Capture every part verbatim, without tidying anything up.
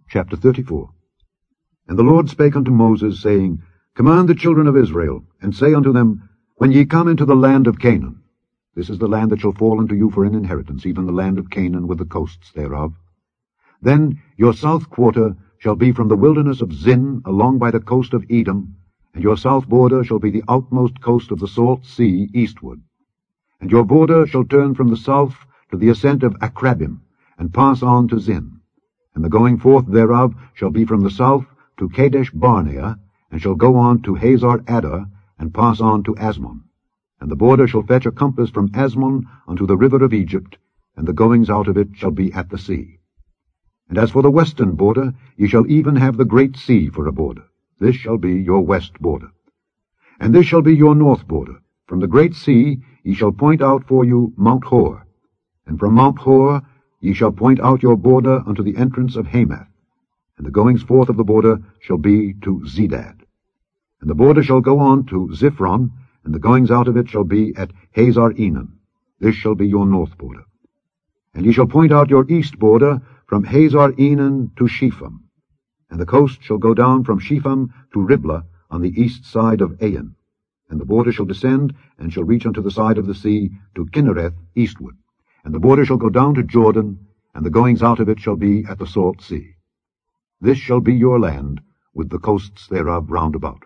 Chapter thirty-four. And the Lord spake unto Moses, saying, Command the children of Israel, and say unto them, When ye come into the land of Canaan, this is the land that shall fall unto you for an inheritance, even the land of Canaan with the coasts thereof. Then your south quarter shall be from the wilderness of Zin along by the coast of Edom, and your south border shall be the outmost coast of the salt sea eastward. And your border shall turn from the south to the ascent of Akrabim, and pass on to Zin. And the going forth thereof shall be from the south to Kadesh Barnea, and shall go on to Hazar Adar, and pass on to Asmon. And the border shall fetch a compass from Asmon unto the river of Egypt, and the goings out of it shall be at the sea. And as for the western border, ye shall even have the great sea for a border. This shall be your west border. And this shall be your north border. From the great sea ye shall point out for you Mount Hor. And from Mount Hor ye shall point out your border unto the entrance of Hamath. And the goings forth of the border shall be to Zedad. And the border shall go on to Ziphron, and the goings out of it shall be at Hazar Enan. This shall be your north border. And ye shall point out your east border from Hazar Enan to Shepham. And the coast shall go down from Shepham to Riblah on the east side of Ain. And the border shall descend, and shall reach unto the side of the sea to Kinnereth eastward. And the border shall go down to Jordan, and the goings out of it shall be at the salt sea. This shall be your land, with the coasts thereof round about.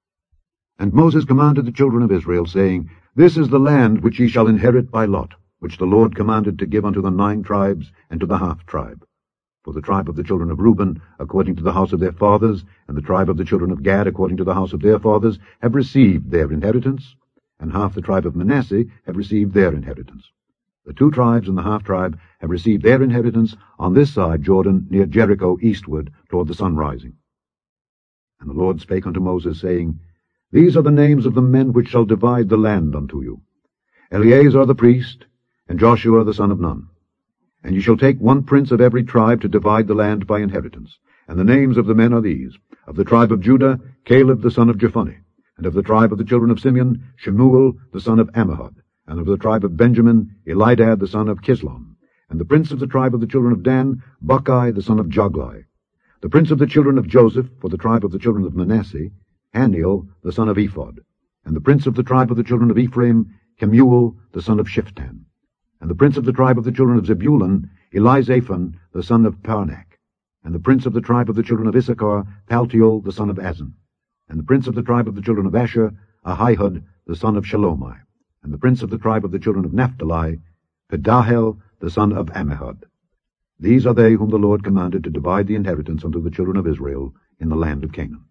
And Moses commanded the children of Israel, saying, This is the land which ye shall inherit by lot, which the Lord commanded to give unto the nine tribes and to the half tribe. For the tribe of the children of Reuben, according to the house of their fathers, and the tribe of the children of Gad, according to the house of their fathers, have received their inheritance, and half the tribe of Manasseh have received their inheritance. The two tribes and the half-tribe have received their inheritance on this side Jordan, near Jericho, eastward, toward the sun rising. And the Lord spake unto Moses, saying, These are the names of the men which shall divide the land unto you, Eleazar the priest, and Joshua the son of Nun. And ye shall take one prince of every tribe to divide the land by inheritance. And the names of the men are these: of the tribe of Judah, Caleb the son of Jephunneh; and of the tribe of the children of Simeon, Shemuel the son of Ammihud; and of the tribe of Benjamin, Elidad the son of Kislon; and the prince of the tribe of the children of Dan, Buckai the son of Joglai; the prince of the children of Joseph, for the tribe of the children of Manasseh, Haniel the son of Ephod; and the prince of the tribe of the children of Ephraim, Kemuel the son of Shiftan; and the prince of the tribe of the children of Zebulun, Elizaphan the son of Parnak; and the prince of the tribe of the children of Issachar, Paltiel the son of Azan; and the prince of the tribe of the children of Asher, Ahihud the son of Shalomai; and the prince of the tribe of the children of Naphtali, Pedahel the son of Ammihud. These are they whom the Lord commanded to divide the inheritance unto the children of Israel in the land of Canaan.